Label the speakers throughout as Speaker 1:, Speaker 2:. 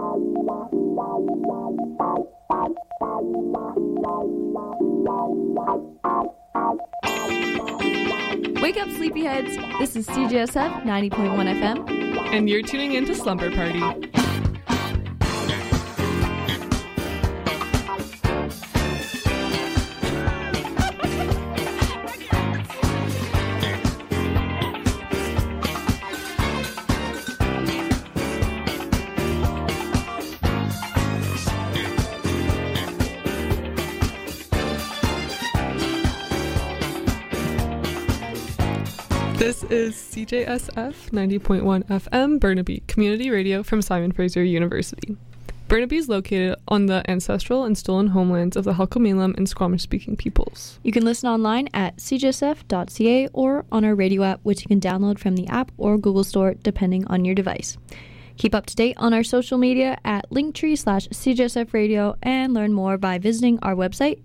Speaker 1: Wake up, sleepyheads. This is CJSF 90.1 FM.
Speaker 2: And you're tuning into Slumber Party. This is CJSF 90.1 FM, Burnaby Community Radio from Simon Fraser University. Burnaby is located on the ancestral and stolen homelands of the Halkomelem and Squamish-speaking peoples.
Speaker 1: You can listen online at cjsf.ca or on our radio app, which you can download from the app or Google Store, depending on your device. Keep up to date on our social media at linktree/CJSF Radio and learn more by visiting our website,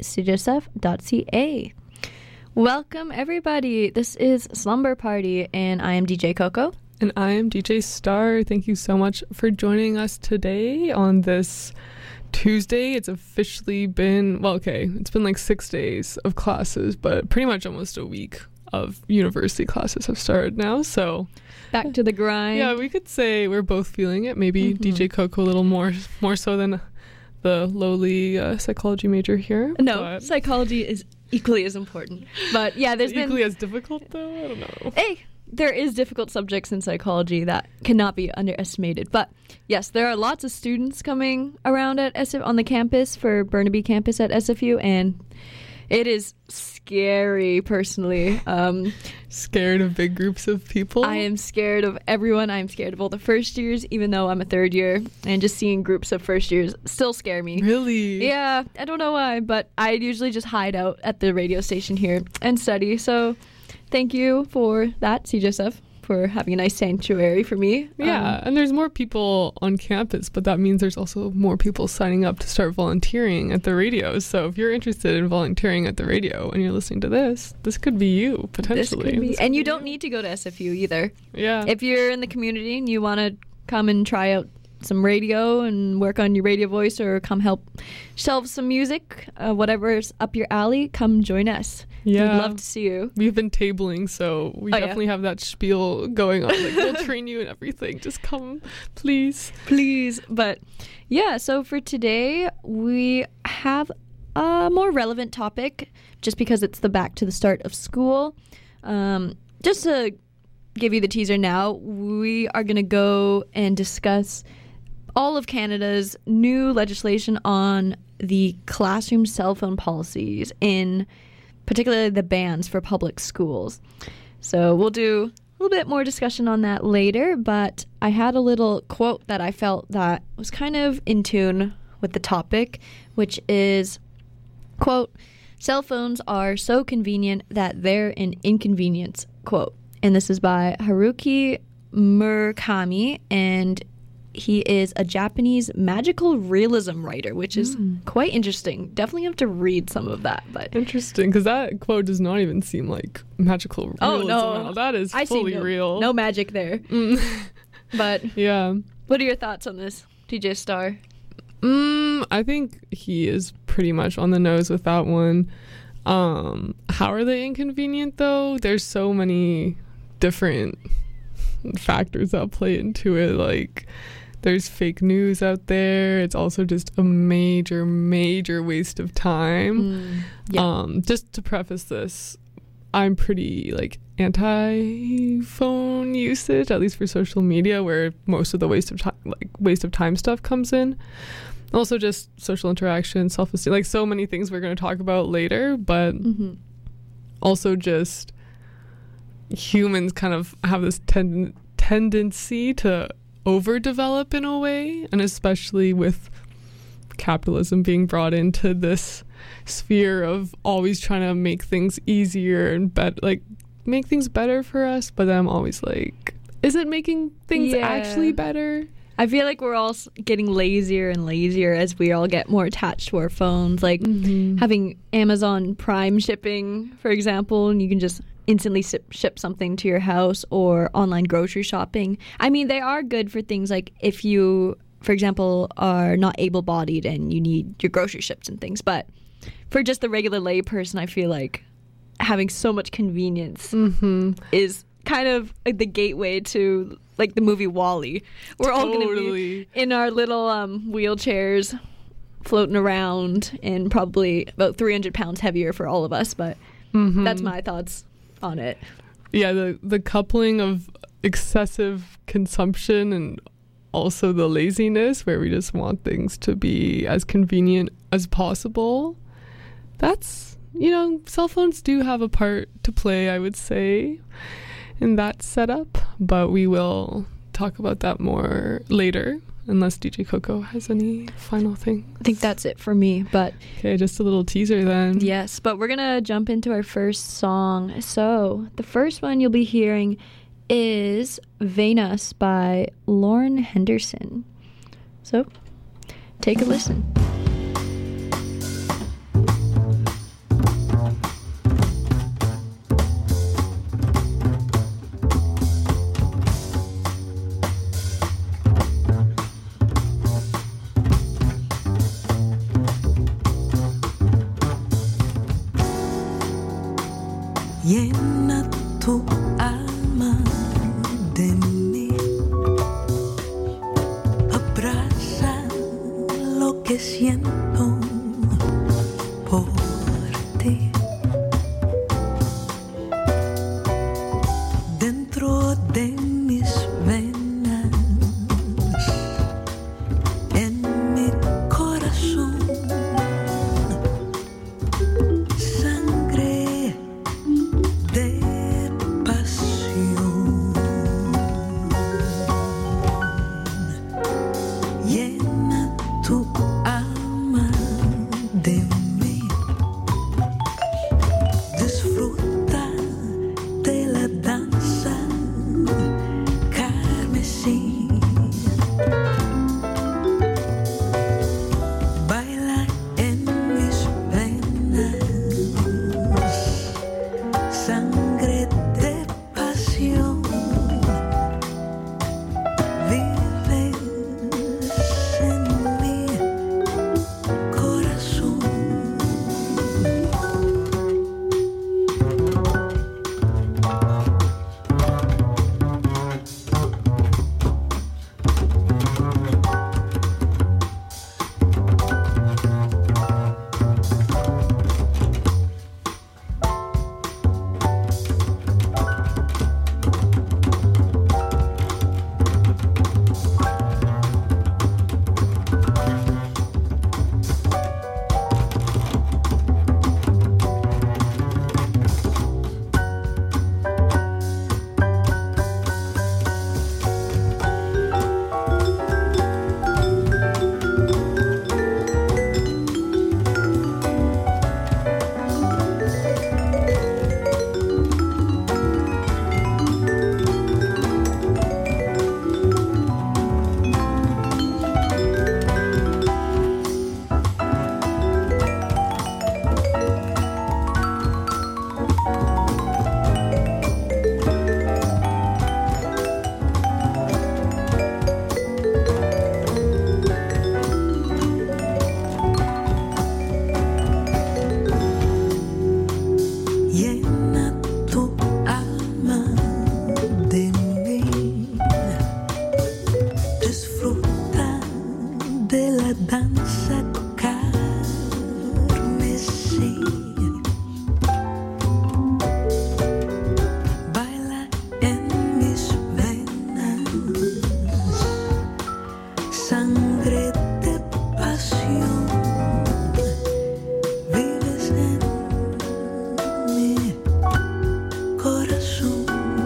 Speaker 1: cjsf.ca. Welcome, everybody. This is Slumber Party, and I am DJ Coco.
Speaker 2: And I am DJ Star. Thank you so much for joining us today on this Tuesday. It's officially been, it's been like 6 days of classes, but pretty much almost a week of university classes have started now, so
Speaker 1: back to the grind.
Speaker 2: Yeah, we could say we're both feeling it. Maybe DJ Coco a little more so than the lowly psychology major here.
Speaker 1: No, psychology is equally as important. But yeah, there's
Speaker 2: equally as difficult, though? I don't know.
Speaker 1: Hey, there is difficult subjects in psychology that cannot be underestimated. But yes, there are lots of students coming around at on the campus for Burnaby campus at SFU, and it is scary, personally.
Speaker 2: Scared of big groups of people?
Speaker 1: I am scared of everyone. I'm scared of all the first years, even though I'm a third year. And just seeing groups of first years still scare me.
Speaker 2: Really?
Speaker 1: Yeah, I don't know why, but I usually just hide out at the radio station here and study. So thank you for that, CJSF, for having a nice sanctuary for me.
Speaker 2: Yeah, and there's more people on campus, but that means there's also more people signing up to start volunteering at the radio. So if you're interested in volunteering at the radio and you're listening to this could be you, potentially.
Speaker 1: And you don't need to go to SFU either.
Speaker 2: Yeah.
Speaker 1: If you're in the community and you want to come and try out some radio and work on your radio voice or come help shelve some music, whatever's up your alley, come join us.
Speaker 2: Yeah.
Speaker 1: We'd love to see you.
Speaker 2: We've been tabling, so we definitely have that spiel going on. Like, we'll train you and everything. Just come, please.
Speaker 1: Please. But yeah, so for today, we have a more relevant topic just because it's the back to the start of school. Just to give you the teaser now, we are going to go and discuss all of Canada's new legislation on the classroom cell phone policies, in particularly the bans for public schools. So we'll do a little bit more discussion on that later, but I had a little quote that I felt that was kind of in tune with the topic, which is, quote, "Cell phones are so convenient that they're an inconvenience," quote. And this is by Haruki Murakami, and he is a Japanese magical realism writer, which is quite interesting. Definitely have to read some of that. But
Speaker 2: interesting, because that quote does not even seem like magical realism. Oh, no. That is fully real.
Speaker 1: No magic there. But
Speaker 2: yeah.
Speaker 1: What are your thoughts on this, DJ Star?
Speaker 2: I think he is pretty much on the nose with that one. How are they inconvenient, though? There's so many different factors that play into it. Like, there's fake news out there. It's also just a major waste of time. Just to preface this, I'm pretty anti-phone usage, at least for social media, where most of the waste of time stuff comes in. Also just social interaction, self-esteem, so many things we're going to talk about later, but also just humans kind of have this tendency to overdevelop in a way, and especially with capitalism being brought into this sphere of always trying to make things easier and make things better for us, but then I'm always like, is it making things actually better?
Speaker 1: I feel like we're all getting lazier and lazier as we all get more attached to our phones, having Amazon Prime shipping, for example, and you can just instantly ship something to your house, or online grocery shopping. I mean, they are good for things like if you for example, are not able-bodied and you need your grocery shipped and things. But for just the regular lay person, I feel like having so much convenience is kind of like the gateway to like the movie WALL-E. We're all going to be in our little wheelchairs floating around and probably about 300 pounds heavier for all of us. But that's my thoughts on it.
Speaker 2: Yeah, the coupling of excessive consumption and also the laziness where we just want things to be as convenient as possible. That's, cell phones do have a part to play, I would say, in that setup, but we will talk about that more later, unless DJ Coco has any final thing.
Speaker 1: I think that's it for me, but...
Speaker 2: Okay, just a little teaser then.
Speaker 1: Yes, but we're going to jump into our first song. So, the first one you'll be hearing is Venus by Lauren Henderson. So, take a listen.
Speaker 3: Llena tu alma de mí, abraza lo que siento por ti. Dentro de mis venas, en mi corazón, sangre de pasión. Llena tu alma de mí. Disfruta de la danza carmesí. Baila en mis venas, sangre de pasión. Vives en mi corazón. Llena tu alma de mí. Disfruta de la danza carmesí. Baila en mis venas, sangre de pasión. Vives en mi corazón.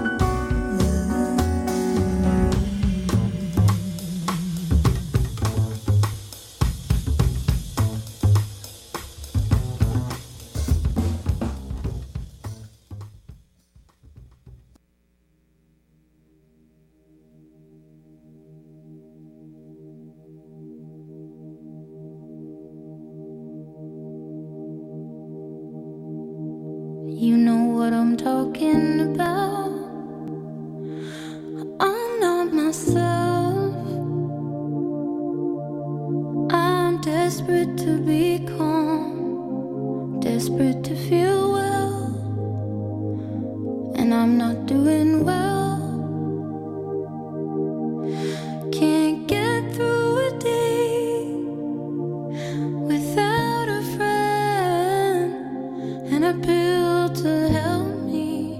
Speaker 4: You know what I'm talking about. I'm not myself. desperate to be calm, desperate to feel well, and I'm not doing well. Can't get through a day without a friend and a pill to help me.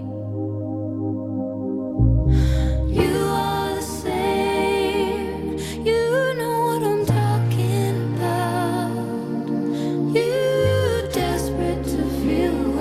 Speaker 4: You are the same, you know what I'm talking about. You desperate to feel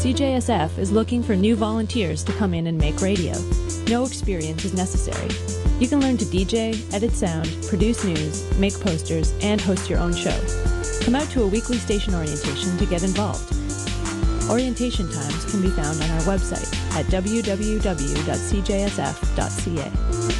Speaker 5: CJSF is looking for new volunteers to come in and make radio. No experience is necessary. You can learn to DJ, edit sound, produce news, make posters, and host your own show. Come out to a weekly station orientation to get involved. Orientation times can be found on our website at www.cjsf.ca.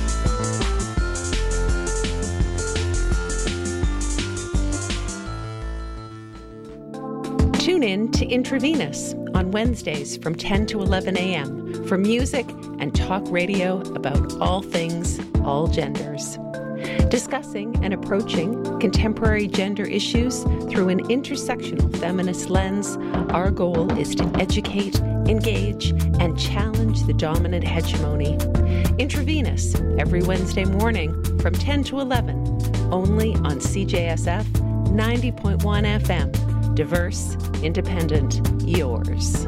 Speaker 6: Tune in to Intravenous on Wednesdays from 10 to 11 a.m. for music and talk radio about all things, all genders. Discussing and approaching contemporary gender issues through an intersectional feminist lens, our goal is to educate, engage, and challenge the dominant hegemony. Intravenous, every Wednesday morning from 10 to 11, only on CJSF 90.1 FM. Diverse, independent, yours.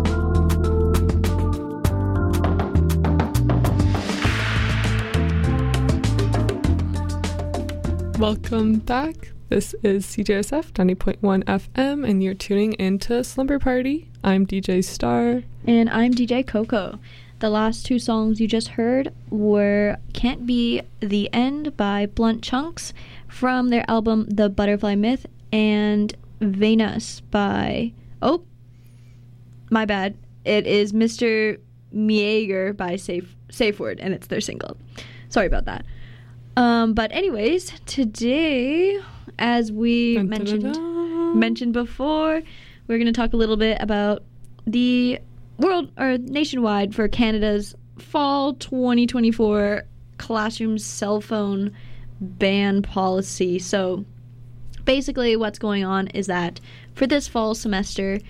Speaker 2: Welcome back. This is CJSF 90.1 FM, and you're tuning into Slumber Party. I'm DJ Star.
Speaker 1: And I'm DJ Coco. The last two songs you just heard were Can't Be the End by Blunt Chunks from their album The Butterfly Myth, and Venus by... Oh, my bad. It is Mr. Mieger by Safe Word, and it's their single. Sorry about that. But anyways, today, as we mentioned before, we're going to talk a little bit about the world, or nationwide, for Canada's fall 2024 classroom cell phone ban policy. So basically what's going on is that for this fall semester,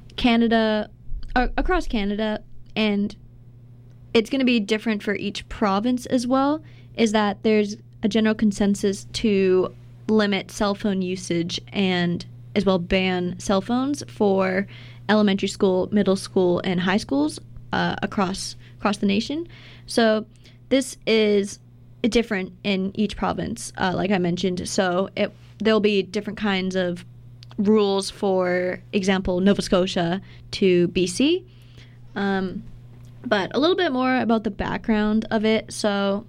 Speaker 1: across Canada, and it's going to be different for each province as well, is that there's a general consensus to limit cell phone usage and as well ban cell phones for elementary school, middle school, and high schools across the nation. So this is different in each province, like I mentioned. So there'll be different kinds of rules, for example, Nova Scotia to BC. But a little bit more about the background of it. So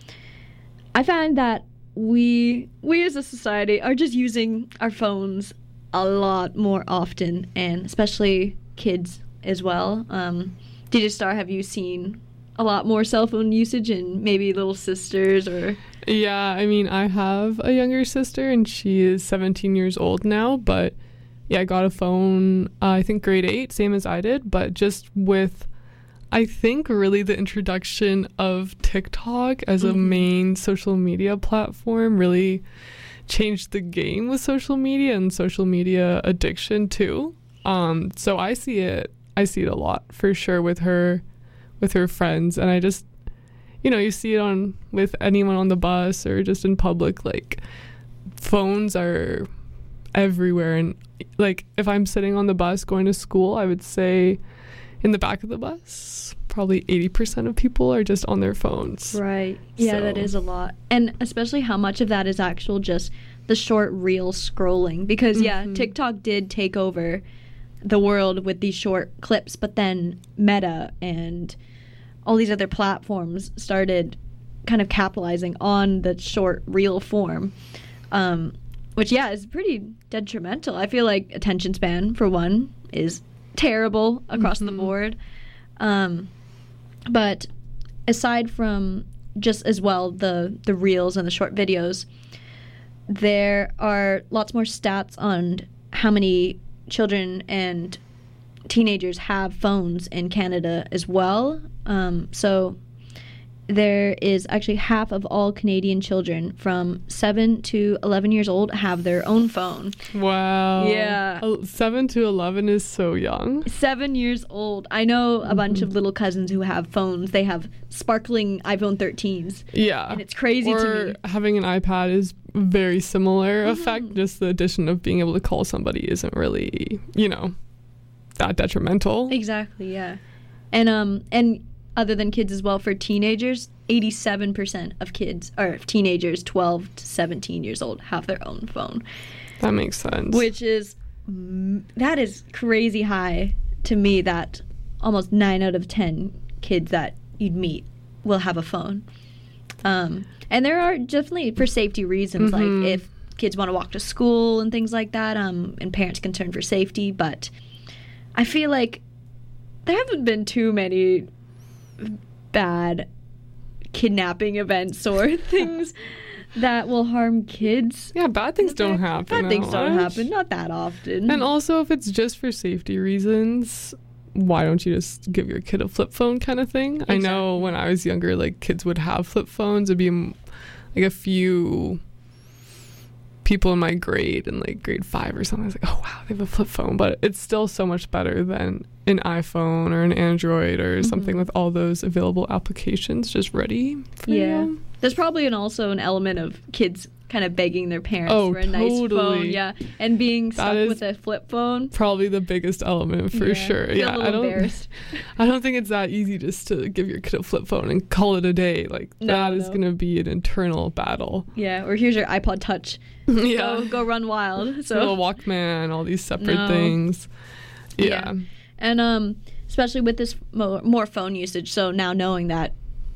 Speaker 1: I find that we as a society are just using our phones a lot more often, and especially kids as well. DJ Star, have you seen a lot more cell phone usage in maybe little sisters or...
Speaker 2: Yeah, I mean, I have a younger sister, and she is 17 years old now, but yeah, I got a phone, I think grade 8, same as I did, but just with, I think, really the introduction of TikTok as a main social media platform really changed the game with social media and social media addiction too. So I see it a lot for sure with her friends, and I just, you see it with anyone on the bus or just in public, like phones are everywhere. And like if I'm sitting on the bus going to school, I would say in the back of the bus, probably 80% of people are just on their phones.
Speaker 1: Right. Yeah, so that is a lot. And especially how much of that is actual just the short reel scrolling. Because, yeah, TikTok did take over the world with these short clips, but then Meta and all these other platforms started kind of capitalizing on the short reel form, which, yeah, is pretty detrimental. I feel like attention span, for one, is terrible across the board. But aside from just as well the reels and the short videos, there are lots more stats on how many children and teenagers have phones in Canada as well. So there is actually half of all Canadian children from 7 to 11 years old have their own phone.
Speaker 2: Wow.
Speaker 1: Yeah.
Speaker 2: 7 to 11 is so young.
Speaker 1: 7 years old. I know a bunch of little cousins who have phones. They have sparkling iPhone 13s. Yeah. And it's crazy to me.
Speaker 2: Having an iPad is very similar effect. Just the addition of being able to call somebody isn't really, that detrimental.
Speaker 1: Exactly, yeah. And other than kids as well, for teenagers, 87% of kids, or teenagers 12 to 17 years old, have their own phone.
Speaker 2: That makes sense.
Speaker 1: Which is, that is crazy high to me that almost 9 out of 10 kids that you'd meet will have a phone. And there are definitely for safety reasons, like if kids want to walk to school and things like that, and parents concerned for safety. But I feel like there haven't been too many bad kidnapping events or things that will harm kids.
Speaker 2: Yeah, bad things don't happen.
Speaker 1: Bad things don't happen, not that often.
Speaker 2: And also, if it's just for safety reasons, why don't you just give your kid a flip phone kind of thing? Exactly. I know when I was younger, like, kids would have flip phones. It'd be like a few people in my grade, in like grade 5 or something. I was like, oh wow, they have a flip phone. But it's still so much better than an iPhone or an Android or something with all those available applications just ready for you.
Speaker 1: There's probably also an element of kids kind of begging their parents for a nice phone, and being stuck with a flip phone.
Speaker 2: Probably the biggest element for sure.
Speaker 1: I don't embarrassed.
Speaker 2: I don't think it's that easy just to give your kid a flip phone and call it a day. Like that is going to be an internal battle.
Speaker 1: Yeah, or here's your iPod Touch. Go run wild. So
Speaker 2: little Walkman, all these separate things. Yeah.
Speaker 1: And especially with this more phone usage, so now knowing that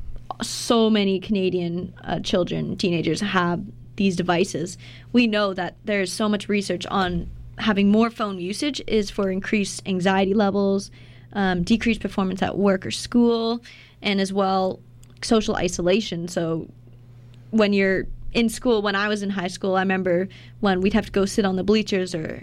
Speaker 1: so many Canadian children, teenagers have these devices, we know that there's so much research on having more phone usage is for increased anxiety levels, decreased performance at work or school, and as well social isolation. So when you're in school, when I was in high school, I remember when we'd have to go sit on the bleachers or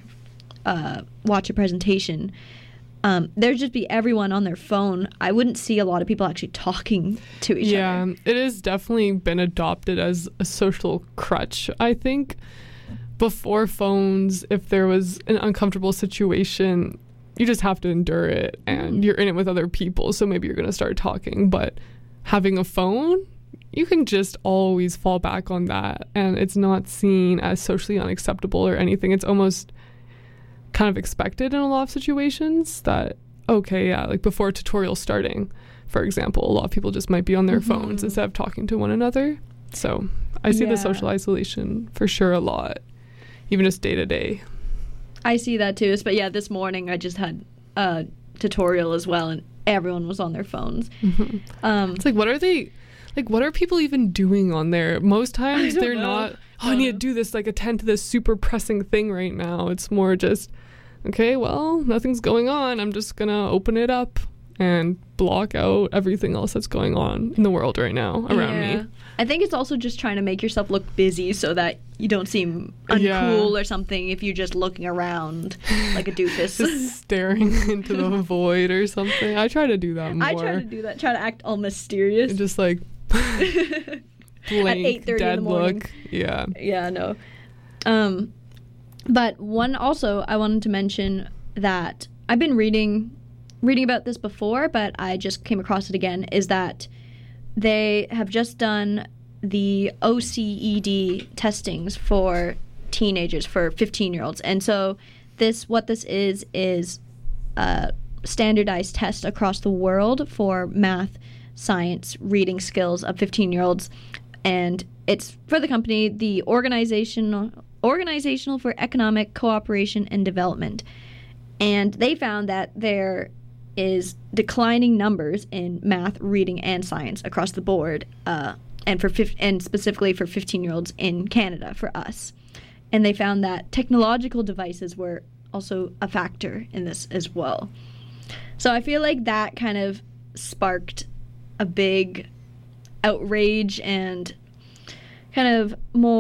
Speaker 1: watch a presentation, there'd just be everyone on their phone. I wouldn't see a lot of people actually talking to each other.
Speaker 2: Yeah, it has definitely been adopted as a social crutch, I think. Before phones, if there was an uncomfortable situation, you just have to endure it, and you're in it with other people, so maybe you're going to start talking. But having a phone, you can just always fall back on that, and it's not seen as socially unacceptable or anything. It's almost kind of expected in a lot of situations that, like before a tutorial starting, for example, a lot of people just might be on their phones instead of talking to one another. So I see the social isolation for sure a lot, even just day to day.
Speaker 1: I see that too. But this morning I just had a tutorial as well, and everyone was on their phones.
Speaker 2: It's like, what are people even doing on there? Most times they're not, I need to do this, like attend to this super pressing thing right now. It's more just, okay, well, nothing's going on. I'm just going to open it up and block out everything else that's going on in the world right now around me.
Speaker 1: I think it's also just trying to make yourself look busy so that you don't seem uncool or something if you're just looking around like a doofus.
Speaker 2: Just staring into the void or something. I try to do that more.
Speaker 1: I try to do that. Try to act all mysterious.
Speaker 2: And just like blank,
Speaker 1: at 8:30
Speaker 2: dead
Speaker 1: in the morning.
Speaker 2: look. Yeah.
Speaker 1: Yeah, no. But one also I wanted to mention that I've been reading about this before, but I just came across it again, is that they have just done the OCED testings for teenagers, for 15-year-olds. And so what this is a standardized test across the world for math, science, reading skills of 15-year-olds. And it's for the company, the Organizational for Economic Cooperation and Development. And they found that there is declining numbers in math, reading, and science across the board, and specifically for 15-year-olds in Canada, for us. And they found that technological devices were also a factor in this as well. So I feel like that kind of sparked a big outrage and kind of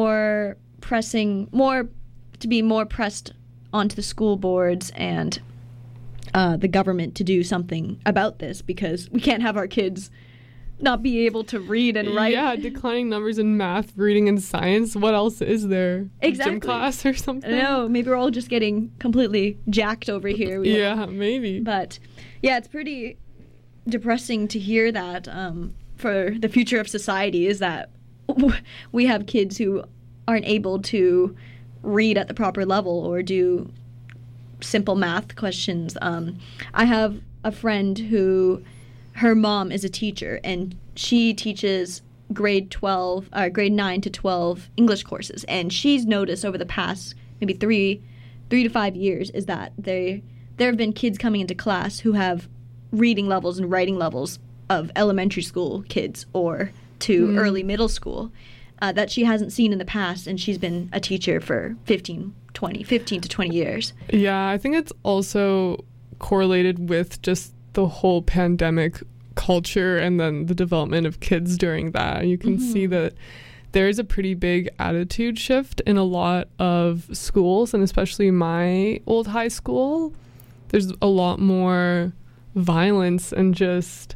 Speaker 1: to be more pressed onto the school boards and the government to do something about this, because we can't have our kids not be able to read and write.
Speaker 2: Yeah, declining numbers in math, reading, and science. What else is there?
Speaker 1: Exactly.
Speaker 2: Gym class or something?
Speaker 1: No, maybe we're all just getting completely jacked over here.
Speaker 2: Maybe.
Speaker 1: But yeah, it's pretty depressing to hear that for the future of society, is that we have kids who aren't able to read at the proper level or do simple math questions. I have a friend who, her mom is a teacher, and she teaches grade 9 to 12 English courses, and she's noticed over the past maybe 3 to 5 years is that there have been kids coming into class who have reading levels and writing levels of elementary school kids or to early middle school that she hasn't seen in the past, and she's been a teacher for 15 to 20 years.
Speaker 2: Yeah, I think it's also correlated with just the whole pandemic culture and then the development of kids during that. You can see that there is a pretty big attitude shift in a lot of schools, and especially my old high school. There's a lot more violence and just...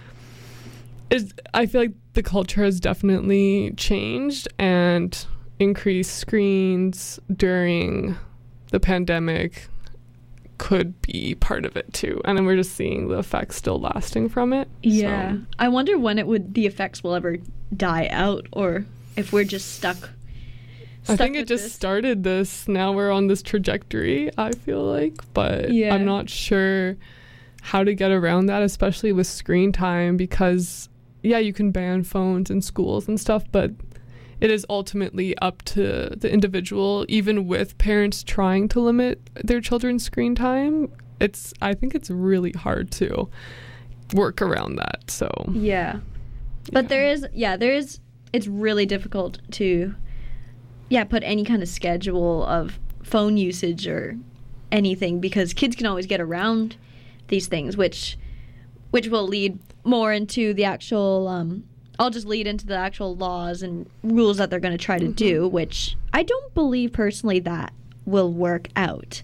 Speaker 2: I feel like the culture has definitely changed, and increased screens during the pandemic could be part of it too. And then we're just seeing the effects still lasting from it.
Speaker 1: Yeah.
Speaker 2: So.
Speaker 1: I wonder when the effects will ever die out, or if we're just stuck
Speaker 2: I think it just started this. Now we're on this trajectory, I feel like. But
Speaker 1: Yeah.
Speaker 2: I'm not sure how to get around that, especially with screen time, because, yeah, you can ban phones in schools and stuff, but it is ultimately up to the individual, even with parents trying to limit their children's screen time. I think it's really hard to work around that. So
Speaker 1: Yeah. But there is, it's really difficult to, put any kind of schedule of phone usage or anything, because kids can always get around these things, which will lead more into the actual, I'll just lead into the actual laws and rules that they're going to try to do, which I don't believe personally that will work out.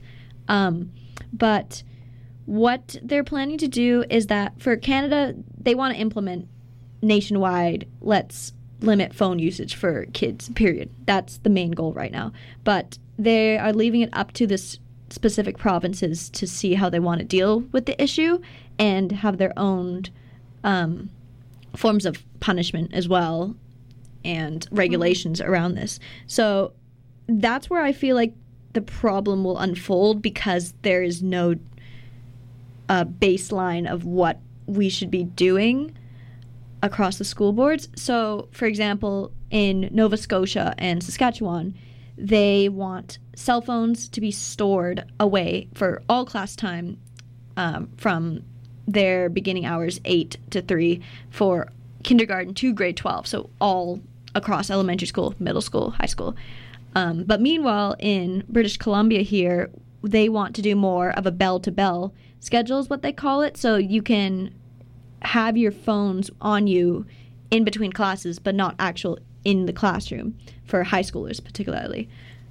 Speaker 1: But what they're planning to do is that for Canada, they want to implement nationwide, let's limit phone usage for kids, period. That's the main goal right now. But they are leaving it up to the specific provinces to see how they want to deal with the issue and have their own forms of punishment as well and regulations around this. So that's where I feel like the problem will unfold, because there is no baseline of what we should be doing across the school boards. So, for example, in Nova Scotia and Saskatchewan, they want cell phones to be stored away for all class time from their beginning hours 8 to 3 for kindergarten to grade 12, so all across elementary school, middle school, high school. But meanwhile, in British Columbia here, they want to do more of a bell-to-bell schedule is what they call it, so you can have your phones on you in between classes, but not actual in the classroom for high schoolers particularly.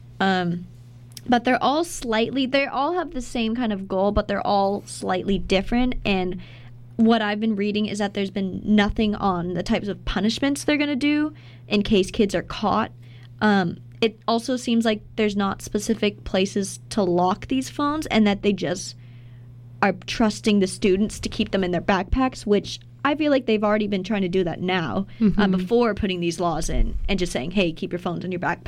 Speaker 1: But they all have the same kind of goal, but they're all slightly different. And what I've been reading is that there's been nothing on the types of punishments they're going to do in case kids are caught. It also seems like there's not specific places to lock these phones, and that they just are trusting the students to keep them in their backpacks, which I feel like they've already been trying to do that now before putting these laws in and just saying, hey, keep your phones in your backpack.